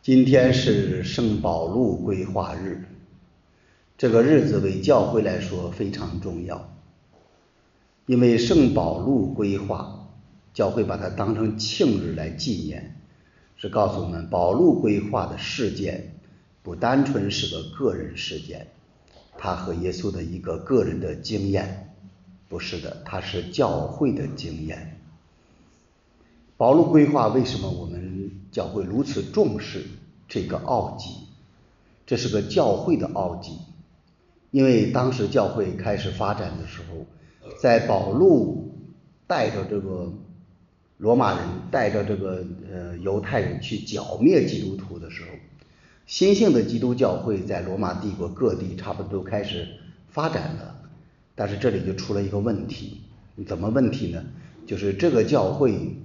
今天是圣保禄归化日，这个日子为教会来说非常重要，因为圣保禄归化，教会把它当成庆日来纪念，是告诉我们保禄归化的事件不单纯是个个人事件，他和耶稣的一个个人的经验，不是的，它是教会的经验。保禄归化为什么我们教会如此重视这个奥迹？这是个教会的奥迹，因为当时教会开始发展的时候，在保禄带着这个罗马人带着这个犹太人去剿灭基督徒的时候，新兴的基督教会在罗马帝国各地差不多都开始发展了，但是这里就出了一个问题。怎么问题呢？就是这个教会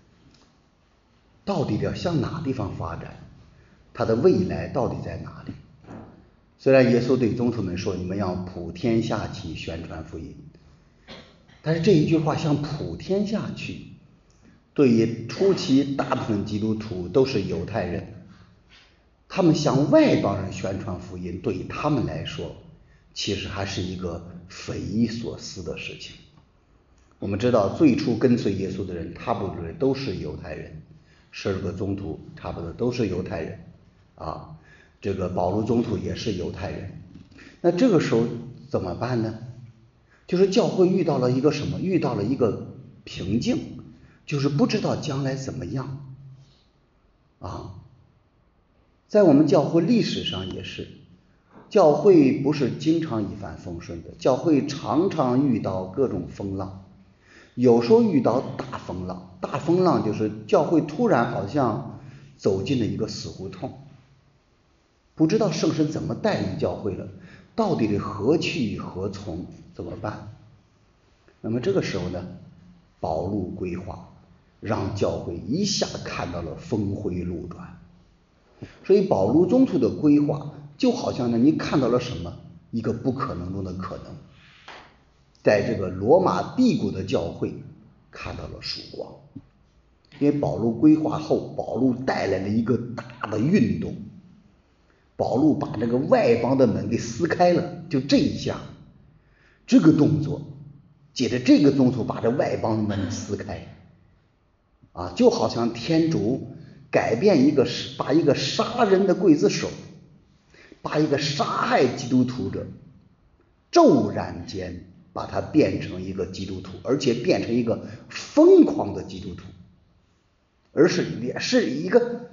到底要向哪地方发展，它的未来到底在哪里？虽然耶稣对宗徒们说你们要普天下去宣传福音，但是这一句话向普天下去，对于初期大部分基督徒都是犹太人，他们向外邦人宣传福音，对于他们来说其实还是一个匪夷所思的事情。我们知道最初跟随耶稣的人差不多都是犹太人，12个宗徒差不多都是犹太人啊，这个保禄宗徒也是犹太人。那这个时候怎么办呢？就是教会遇到了一个什么？遇到了一个瓶颈，就是不知道将来怎么样啊。在我们教会历史上也是，教会不是经常一帆风顺的，教会常常遇到各种风浪，有时候遇到大风浪，大风浪就是教会突然好像走进了一个死胡同，不知道圣神怎么带领教会了，到底得何去何从，怎么办？那么这个时候呢，保禄归化让教会一下看到了峰回路转。所以保禄宗徒的归化就好像呢，你看到了什么？一个不可能中的可能。在这个罗马帝国的教会看到了曙光，因为保禄归化后，保禄带来了一个大的运动，保禄把这个外邦的门给撕开了，就这一下，这个动作，接着这个宗徒把这外邦的门撕开，啊，就好像天主改变把一个杀人的刽子手，把一个杀害基督徒者，骤然间把他变成一个基督徒，而且变成一个疯狂的基督徒，也是一个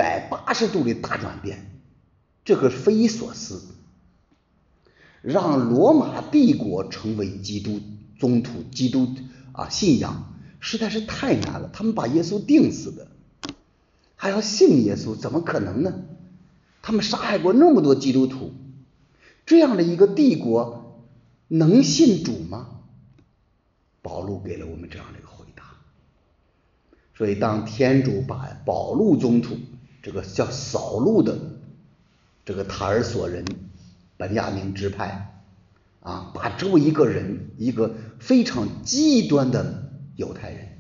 180度的大转变，这个匪夷所思，让罗马帝国成为基督宗徒、基督信仰实在是太难了。他们把耶稣钉死的，还要信耶稣，怎么可能呢？他们杀害过那么多基督徒，这样的一个帝国能信主吗？保禄给了我们这样的一个回答。所以当天主把保禄宗徒，这个叫扫路的这个塔尔索人本雅明支派把这么一个人，一个非常极端的犹太人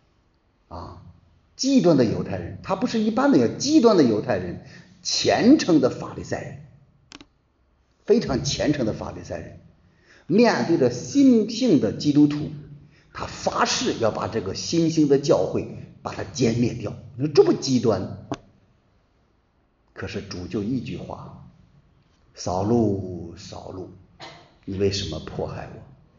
极端的犹太人，他不是一般的极端的犹太人，虔诚的法利赛人，非常虔诚的法利赛人，面对着新兴的基督徒，他发誓要把这个新兴的教会把它歼灭掉。你说这么极端，可是主就一句话：扫路，扫路，你为什么迫害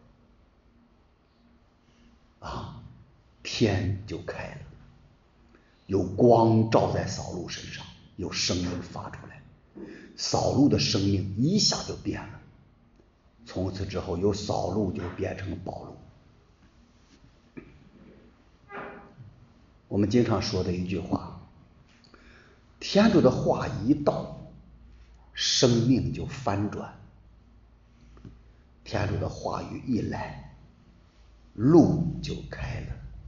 我？天就开了，有光照在扫路身上，有声音发出来，扫路的生命一下就变了。从此之后，由扫路就变成保禄。我们经常说的一句话，天主的话一到，生命就翻转。天主的话语一来，路就开了，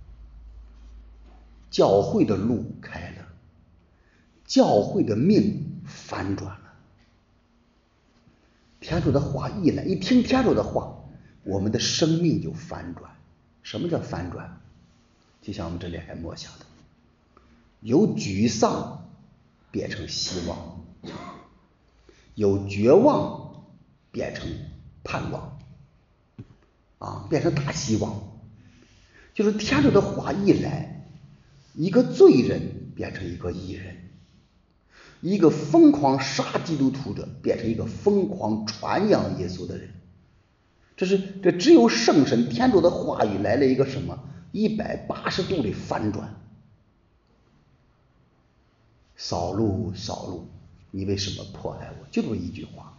教会的路开了，教会的命翻转了。天主的话一来，一听天主的话，我们的生命就翻转。什么叫翻转？就像我们这里还默想的，由沮丧变成希望，由绝望变成盼望，变成大希望。就是天主的话一来，一个罪人变成一个义人，一个疯狂杀基督徒者变成一个疯狂传扬耶稣的人。这只有圣神天主的话语来了一个什么180度的反转。扫路扫路，你为什么迫害我？就这么一句话。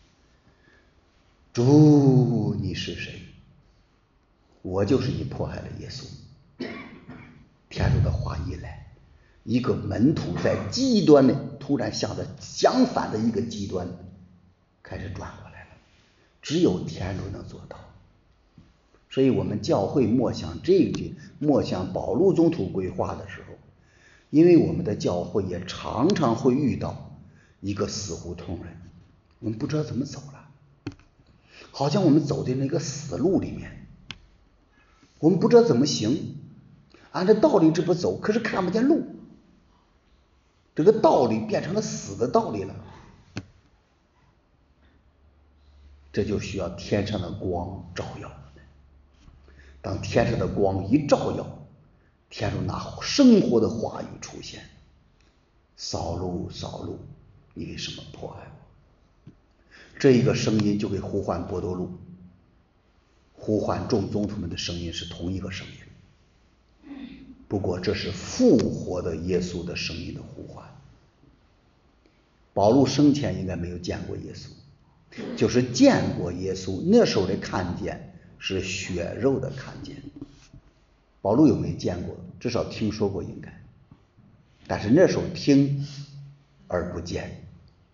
主你是谁？我就是你迫害了耶稣。天主的话一来，一个门徒在极端的突然向着相反的一个极端开始转过来了，只有天主能做到。所以我们教会默想这一句，默想保禄宗徒规划的时候，因为我们的教会也常常会遇到一个死胡同人，我们不知道怎么走了，好像我们走在那个死路里面，我们不知道怎么行，按照道理这不走，可是看不见路，这个道理变成了死的道理了。这就需要天上的光照耀。当天上的光一照耀，天主拿生活的话语出现，扫路扫路，你为什么迫害我？这一个声音就给呼唤伯多禄，呼唤众宗徒们的声音是同一个声音，不过这是复活的耶稣的声音的呼唤。保禄生前应该没有见过耶稣，就是见过耶稣，那时候的看见是血肉的看见。保禄有没有见过？至少听说过应该，但是那时候听而不见，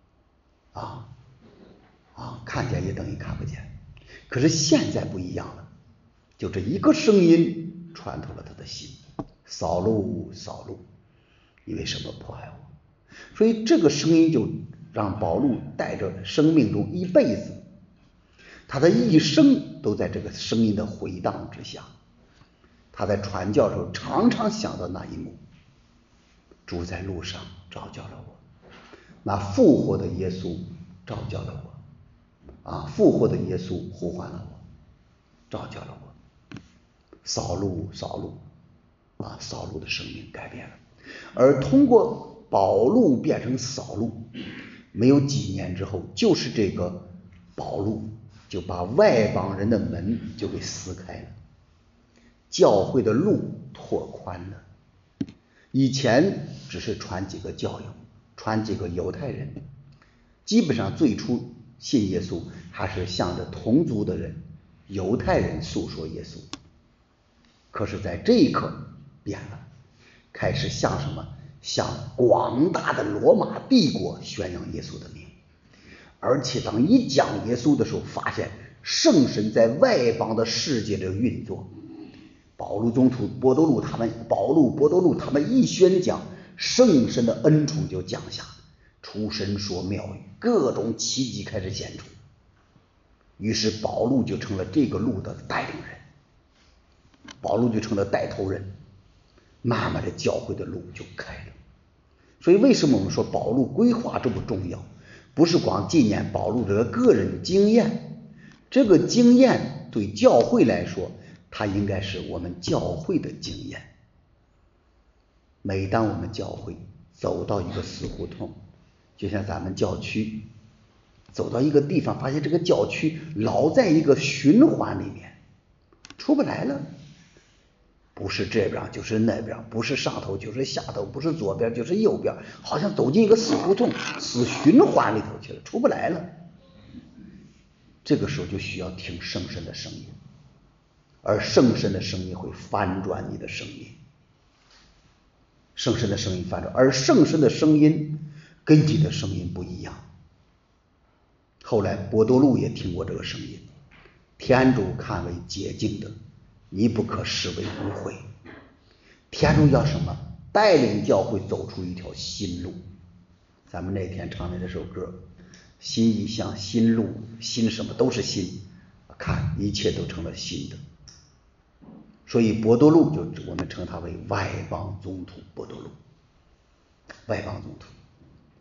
看见也等于看不见。可是现在不一样了，就这一个声音穿透了他的心，扫路扫路，你为什么迫害我？所以这个声音就让保禄带着生命中一辈子，他的一生都在这个声音的回荡之下。他在传教的时候常常想到那一幕，主在路上召叫了我，那复活的耶稣召叫了我，复活的耶稣呼唤了我，召叫了我，扫路扫路，扫路的生命改变了。而通过保禄变成扫路，没有几年之后，就是这个保禄就把外邦人的门就给撕开了，教会的路拓宽了。以前只是传几个教友，传几个犹太人，基本上最初信耶稣还是向着同族的人犹太人诉说耶稣。可是在这一刻变了，开始向什么？向广大的罗马帝国宣扬耶稣的名。而且当一讲耶稣的时候，发现圣神在外邦的世界的运作。保禄宗徒伯多禄他们一宣讲，圣神的恩宠就降下，出神说妙语，各种奇迹开始显出。于是保禄就成了这个路的带领人，保禄就成了带头人，慢慢的教会的路就开了。所以为什么我们说保禄规划这么重要？不是光纪念保禄这个个人经验，这个经验对教会来说，它应该是我们教会的经验。每当我们教会走到一个死胡同，就像咱们教区走到一个地方，发现这个教区老在一个循环里面，出不来了，不是这边就是那边，不是上头就是下头，不是左边就是右边，好像走进一个死胡同、死循环里头去了，出不来了。这个时候就需要听圣神的声音，而圣神的声音会翻转你的声音，圣神的声音翻转，而圣神的声音跟你的声音不一样。后来伯多禄也听过这个声音，天主看为洁净的，你不可视为污秽。天主要什么？带领教会走出一条新路。咱们那天唱的这首歌，新意象、新路、新什么都是新，看一切都成了新的。所以伯多禄就我们称他为外邦宗徒伯多禄，外邦宗徒。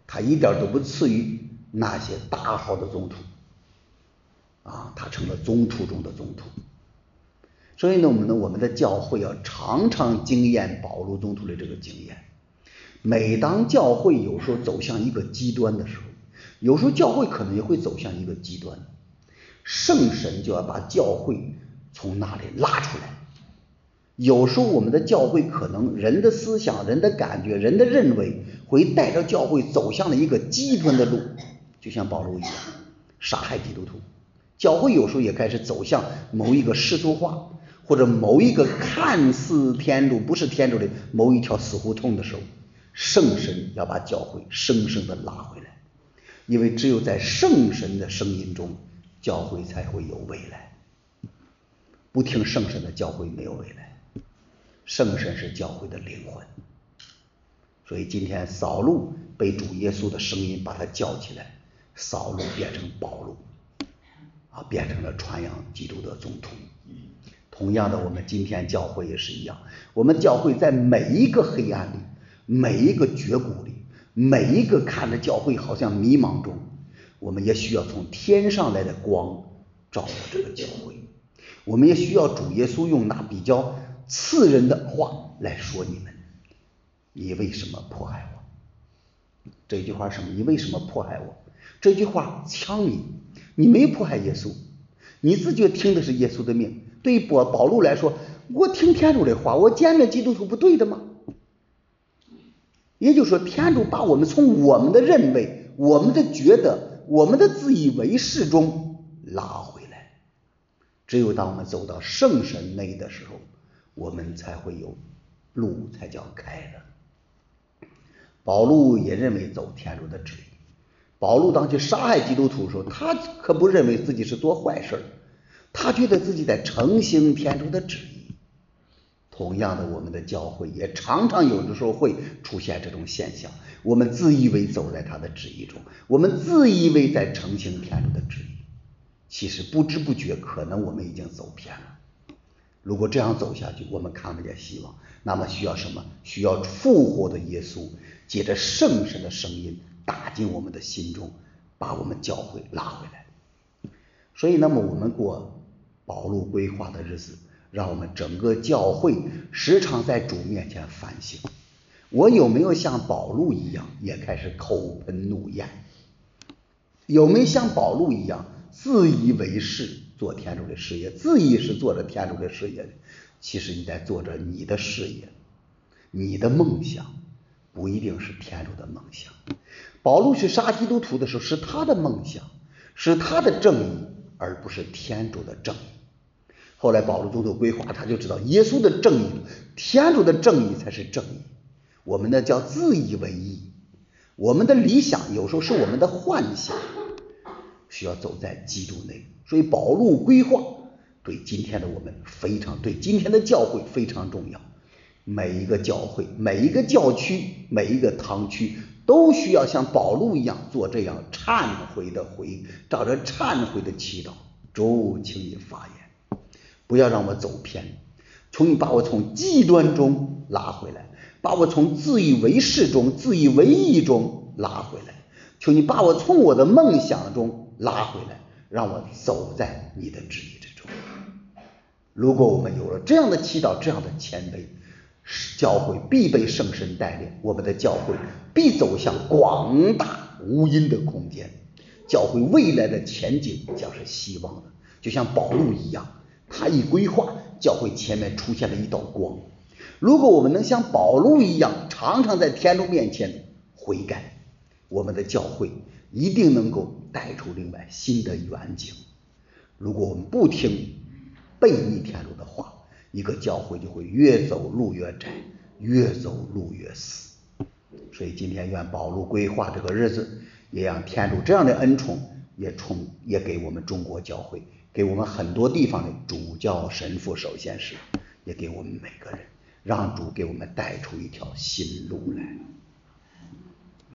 他一点都不次于那些大号的宗徒他成了宗徒中的宗徒。所以呢，我们的教会要常常经验保禄宗徒的这个经验。每当教会有时候走向一个极端的时候，有时候教会可能也会走向一个极端，圣神就要把教会从那里拉出来。有时候我们的教会可能人的思想、人的感觉、人的认为会带着教会走向了一个极端的路，就像保禄一样杀害基督徒。教会有时候也开始走向某一个世俗化，或者某一个看似天主不是天主的某一条死胡同的时候，圣神要把教会生生的拉回来。因为只有在圣神的声音中，教会才会有未来。不听圣神的教会没有未来。圣神是教会的灵魂。所以今天扫路被主耶稣的声音把他叫起来，扫路变成保禄变成了传扬基督的宗徒。同样的，我们今天教会也是一样，我们教会在每一个黑暗里，每一个绝谷里，每一个看着教会好像迷茫中，我们也需要从天上来的光照耀这个教会。我们也需要主耶稣用那比较刺人的话来说你们，你为什么迫害我？这句话是什么？你为什么迫害我？这句话呛你，你没迫害耶稣，你自己听的是耶稣的命。对于保禄来说，我听天主的话，我见了基督徒不对的吗？也就是说，天主把我们从我们的认为、我们的觉得、我们的自以为是中拉回来。只有当我们走到圣神内的时候，我们才会有路才叫开的。保禄也认为走天主的旨意。保禄当去杀害基督徒的时候，他可不认为自己是做坏事，他觉得自己在承行天主的旨意。同样的，我们的教会也常常有的时候会出现这种现象，我们自以为走在他的旨意中，我们自以为在承行天主的旨意，其实不知不觉可能我们已经走偏了。如果这样走下去，我们看不见希望，那么需要什么？需要复活的耶稣借着圣神的声音打进我们的心中，把我们教会拉回来。所以那么我们过保禄规划的日子，让我们整个教会时常在主面前反省，我有没有像保禄一样也开始口喷怒焰？有没有像保禄一样自以为是做天主的事业，自以是做着天主的事业的？其实你在做着你的事业，你的梦想不一定是天主的梦想。保禄去杀基督徒的时候，是他的梦想，是他的正义，而不是天主的正义。后来保禄宗徒规划，他就知道耶稣的正义，天主的正义才是正义。我们呢叫自以为义，我们的理想有时候是我们的幻想，需要走在基督内。所以保禄规划对今天的我们非常，对今天的教会非常重要。每一个教会、每一个教区、每一个堂区都需要像保禄一样做这样忏悔的照着忏悔的祈祷。主，请你发言，不要让我走偏，求你把我从极端中拉回来，把我从自以为是中、自以为义中拉回来，求你把我从我的梦想中拉回来，让我走在你的旨意之中。如果我们有了这样的祈祷，这样的谦卑，教会必被圣神带领，我们的教会必走向广大无垠的空间。教会未来的前景将是希望的，就像保禄一样，他一规划，教会前面出现了一道光。如果我们能像保禄一样，常常在天主面前悔改，我们的教会一定能够带出另外新的远景。如果我们不听悖逆天主的话，一个教会就会越走路越窄，越走路越死。所以今天愿保禄规划这个日子，也让天主这样的恩宠也给我们中国教会，给我们很多地方的主教、神父、守宪士，也给我们每个人，让主给我们带出一条新路来。